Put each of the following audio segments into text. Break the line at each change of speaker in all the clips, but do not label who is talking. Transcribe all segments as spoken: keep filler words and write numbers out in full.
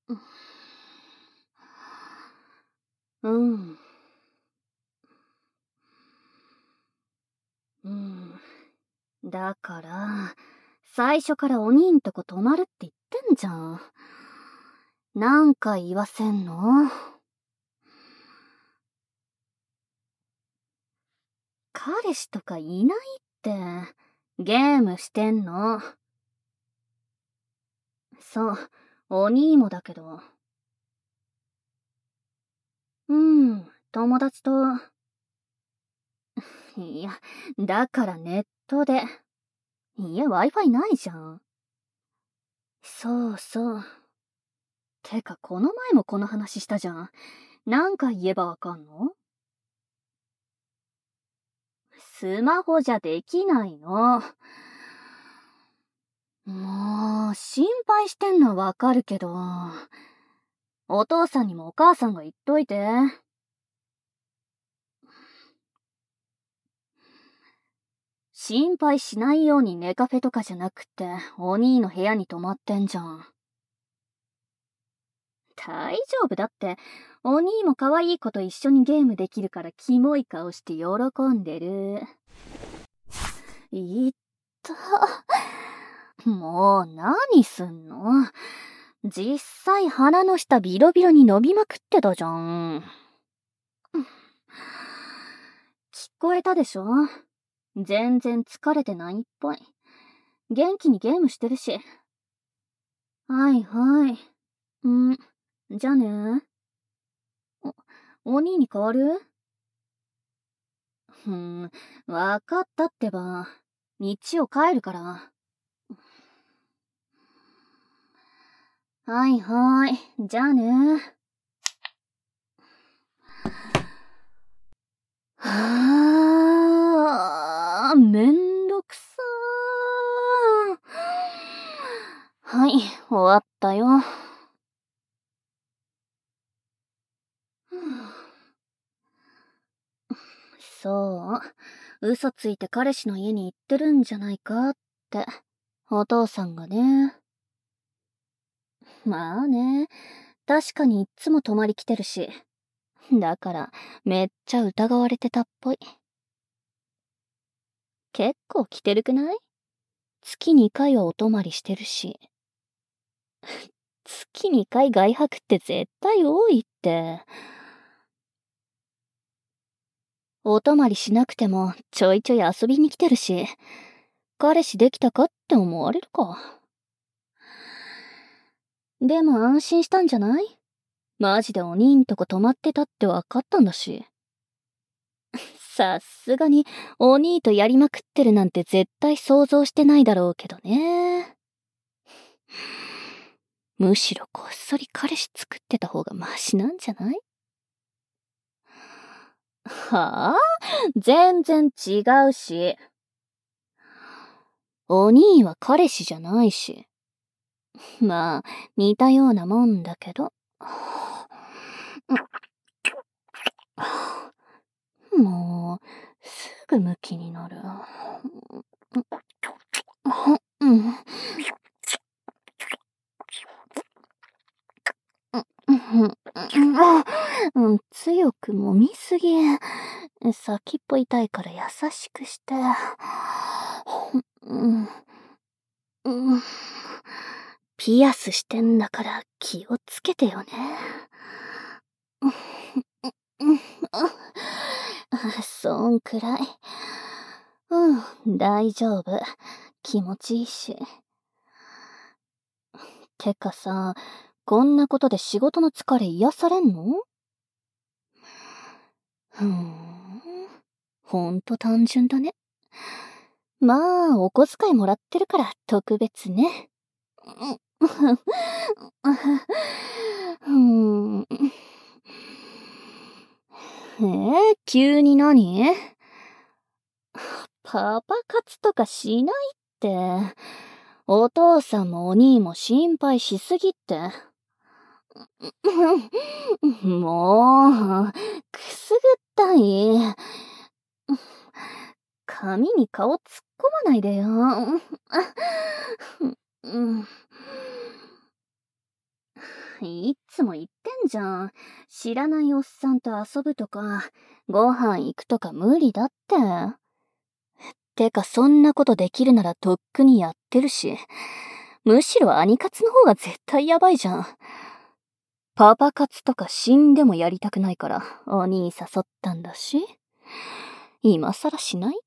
うん。うん。だから、最初からお兄んとこ泊まるって言ってんじゃん。何回言わせんの？彼氏とかいないって。ゲームしてんの。そう、お兄もだけど。うん、友達と。いや、だからネットで。家 Wi-Fi ないじゃん。そうそう。てか、この前もこの話したじゃん。何回言えばわかんの？スマホじゃできないの。もう、心配してんのはわかるけど、お父さんにもお母さんが言っといて。心配しないようにネカフェとかじゃなくて、お兄の部屋に泊まってんじゃん。大丈夫だって、お兄も可愛い子と一緒にゲームできるからキモい顔して喜んでる。いったもう何すんの？実際鼻の下ビロビロに伸びまくってたじゃん。聞こえたでしょ？全然疲れてないっぽい。元気にゲームしてるし。はいはい。ん、じゃあね。お、お兄に代わる？ふーん、わかったってば。日曜帰るから。はいはい。じゃあね。はあ、めんどくさー。はい、終わったよ。そう、嘘ついて彼氏の家に行ってるんじゃないかって、お父さんがね。まあね、確かにいっつも泊まり来てるし。だから、めっちゃ疑われてたっぽい。結構来てるくない？月にかいはお泊まりしてるし。月にかい外泊って絶対多いって。お泊まりしなくてもちょいちょい遊びに来てるし、彼氏できたかって思われるか。でも安心したんじゃない？マジでお兄んとこ泊まってたってわかったんだし。さすがにお兄とやりまくってるなんて絶対想像してないだろうけどね。むしろこっそり彼氏作ってた方がマシなんじゃない？はあ？全然違うし。お兄は彼氏じゃないし。まあ、似たようなもんだけど。もう、すぐムキになる。うん。うん、強く揉みすぎ。先っぽ痛いから優しくして。うん、うん、ピアスしてんだから気をつけてよね。そんくらい。うん、大丈夫。気持ちいいし。てかさ、こんなことで仕事の疲れ癒されんの？ふーん。ほんと単純だね。まあ、お小遣いもらってるから特別ね。うん。えー、急に何？パパ活とかしないって。お父さんもお兄も心配しすぎって。もう、くすぐったい。髪に顔突っ込まないでよ。うん。 いっつも言ってんじゃん。知らないおっさんと遊ぶとか、ご飯行くとか無理だって。てか、そんなことできるならとっくにやってるし、むしろ兄活の方が絶対やばいじゃん。パパ活とか死んでもやりたくないから、お兄誘ったんだし。今更しないって。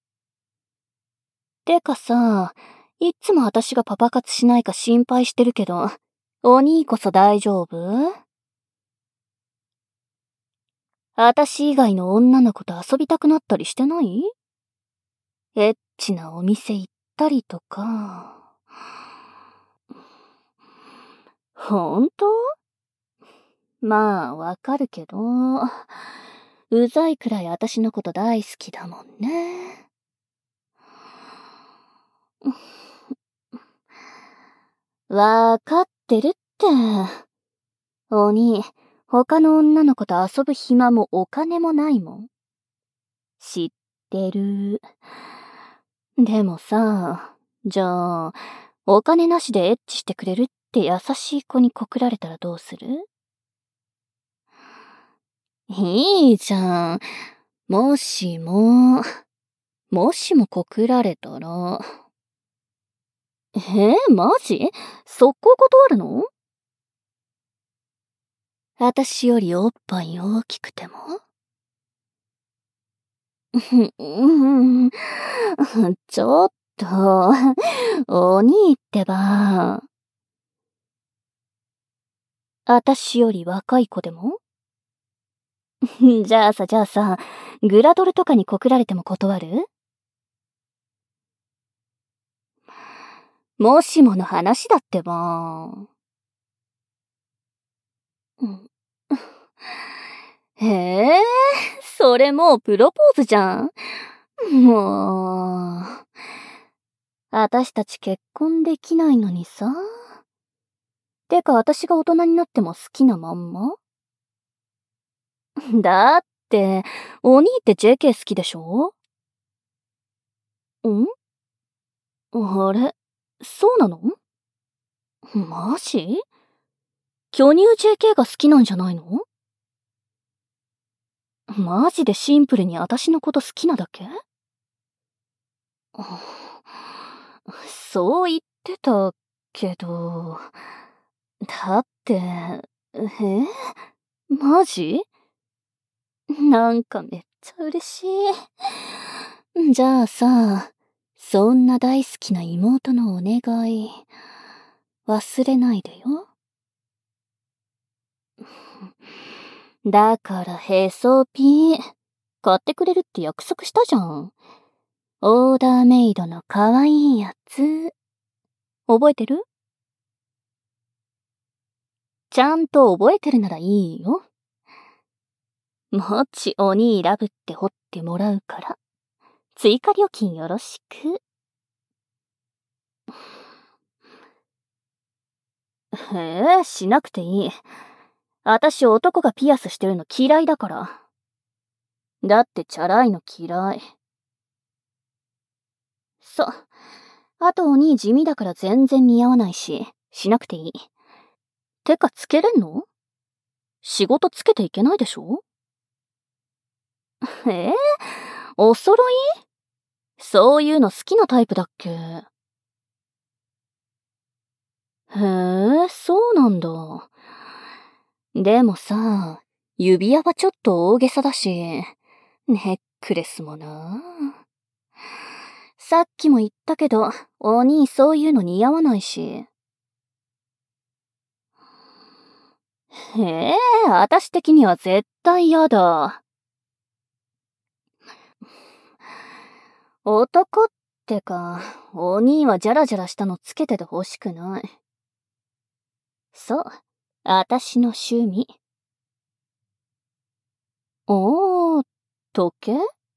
てかさ、いっつも私がパパ活しないか心配してるけど、お兄こそ大丈夫？私以外の女の子と遊びたくなったりしてない？エッチなお店行ったりとか。ほんと？まあ、わかるけど、うざいくらい私のこと大好きだもんね。わかってるって。お兄、他の女の子と遊ぶ暇もお金もないもん。知ってる。でもさ、じゃあ、お金なしでエッチしてくれるって優しい子に告られたらどうする？いいじゃん。もしも、もしも告られたら。えー、マジ？速攻断るの？私よりおっぱい大きくても？うん、ちょっと、お兄ってば。私より若い子でも？じゃあさ、じゃあさ、グラドルとかに告られても断る？もしもの話だってば。へえ、それもうプロポーズじゃん。もう。私たち結婚できないのにさ。てか私が大人になっても好きなまんま？だって、お兄って ジェーケー 好きでしょ？ん？あれ、そうなの？マジ？巨乳 ジェーケー が好きなんじゃないの？マジでシンプルに私のこと好きなだけ？そう言ってたけど、だって、え？マジ？なんかめっちゃ嬉しい。じゃあさ、そんな大好きな妹のお願い、忘れないでよ。だからへそピー、買ってくれるって約束したじゃん。オーダーメイドの可愛いやつ。覚えてる？ちゃんと覚えてるならいいよ。もちお兄ラブって掘ってもらうから、追加料金よろしく。へえ、しなくていい。私男がピアスしてるの嫌いだから。だってチャラいの嫌い。そ。あとお兄地味だから全然似合わないし、しなくていい。てかつけれんの？仕事つけていけないでしょ？えー、お揃い？そういうの好きなタイプだっけ？へえ、そうなんだ。でもさ、指輪はちょっと大げさだし、ネックレスもな。さっきも言ったけど、お兄そういうの似合わないし。へえ、私的には絶対嫌だ。男ってか、お兄はジャラジャラしたのつけてて欲しくない。そう、私の趣味。おー、時計？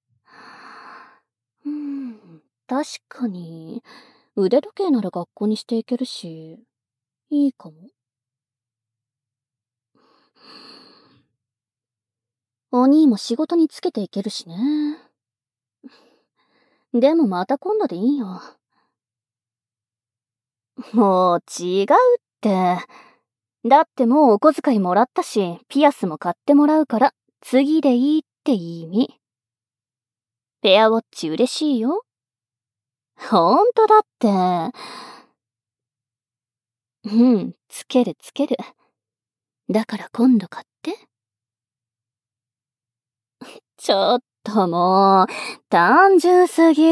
うん、確かに、腕時計なら学校にしていけるし、いいかも。お兄も仕事につけていけるしね。でもまた今度でいいよ。もう違うって。 だってもうお小遣いもらったし、ピアスも買ってもらうから、次でいいって意味。ペアウォッチ嬉しいよ。ほんとだって。うん、つけるつける。だから今度買って。ちょっともう、単純すぎ。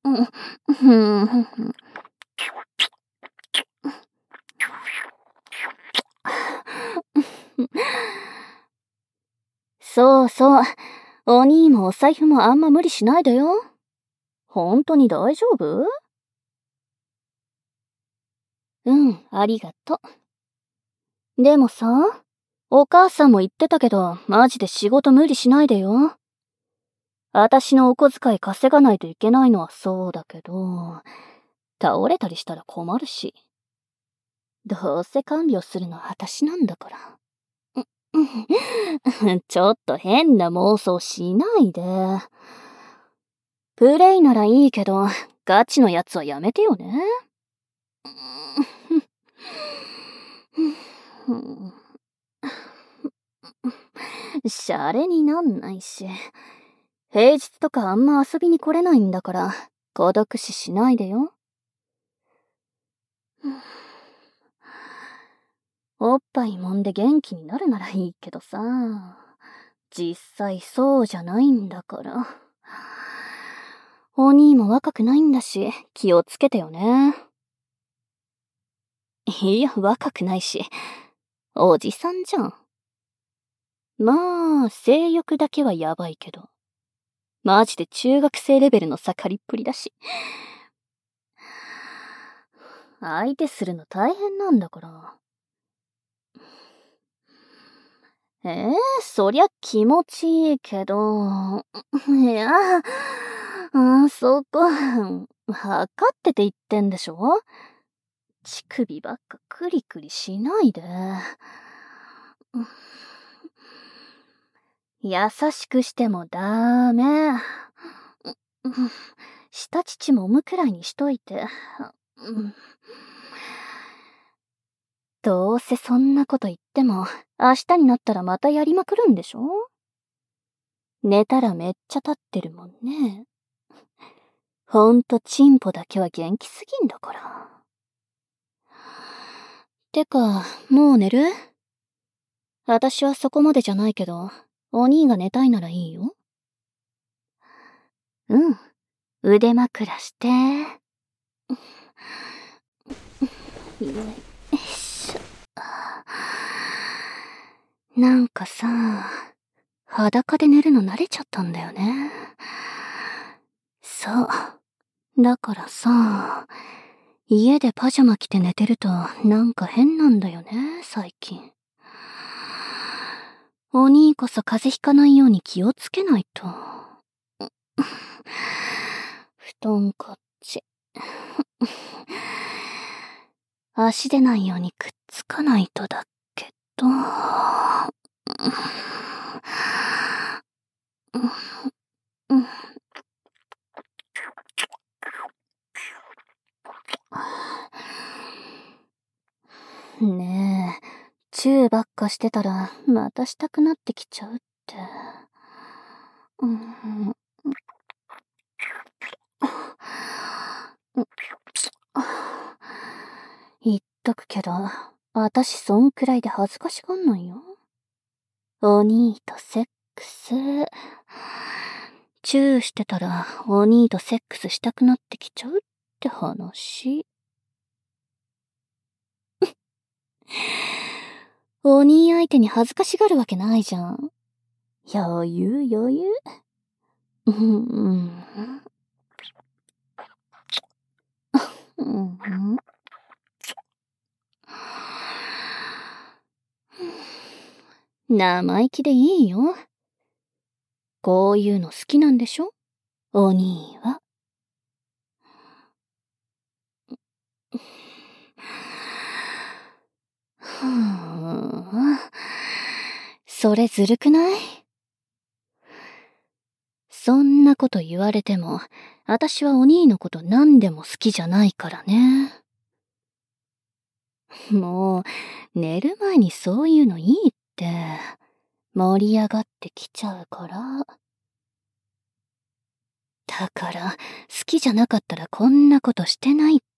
そうそう。お兄もお財布もあんま無理しないでよ。ほんとに大丈夫？うん、ありがとう。でもさ、お母さんも言ってたけど、マジで仕事無理しないでよ。私のお小遣い稼がないといけないのはそうだけど、倒れたりしたら困るし。どうせ看病するのは私なんだから。ちょっと変な妄想しないで。プレイならいいけど、ガチのやつはやめてよね。シャレになんないし。平日とかあんま遊びに来れないんだから、孤独死しないでよ。おっぱい揉んで元気になるならいいけどさ、実際そうじゃないんだから。お兄も若くないんだし、気をつけてよね。いや、若くないし、おじさんじゃん。まあ、性欲だけはやばいけど。マジで中学生レベルの盛りっぷりだし。相手するの大変なんだから。ええー、そりゃ気持ちいいけど、いや、あ、そこ、測ってて言ってんでしょ？乳首ばっかクリクリしないで。優しくしてもダメ。下乳もむくらいにしといて。どうせそんなこと言っても、明日になったらまたやりまくるんでしょ？寝たらめっちゃ立ってるもんね。ほんとチンポだけは元気すぎんだから。てか、もう寝る？私はそこまでじゃないけど、お兄が寝たいならいいよ。うん。腕枕して。よいしょ。なんかさ、裸で寝るの慣れちゃったんだよね。そう。だからさ、家でパジャマ着て寝てるとなんか変なんだよね、最近。お兄こそ風邪ひかないように気をつけないと。布団こっち。足出ないようにくっつかないとだけど。ねえ、チューばっかしてたらまたしたくなってきちゃうって。うん、言っとくけど、私そんくらいで恥ずかしがんないよ。お兄とセックス。チューしてたらお兄とセックスしたくなってきちゃうって話。お兄相手に恥ずかしがるわけないじゃん。余裕余裕。うん、うん。うん。生意気でいいよ。こういうの好きなんでしょ？お兄は。ふぅん。それずるくない？そんなこと言われても、私はお兄のこと何でも好きじゃないからね。もう、 寝る前にそういうのいいって。盛り上がってきちゃうから。だから、好きじゃなかったらこんなことしてないって。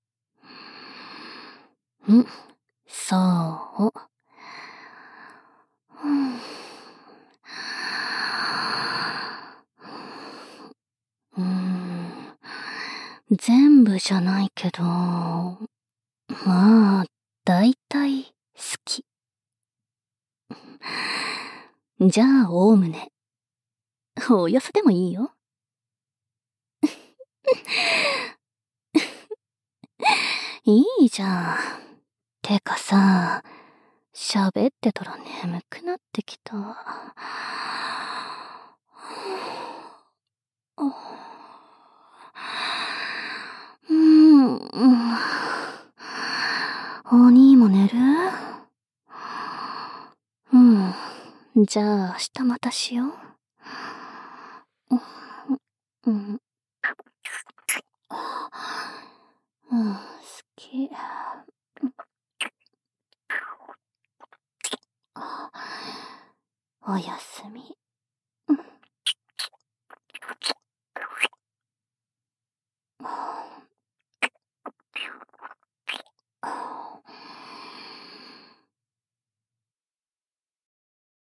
ん、そう。うーん、全部じゃないけど、まあ、だいたい好き。じゃあ、おおむね。およそでもいいよ。いいじゃん。てかさ、喋ってたら眠くなってきた。うーん。お兄も寝る？うん。じゃあ、明日またしよう。うん。うん、好き。おやすみ。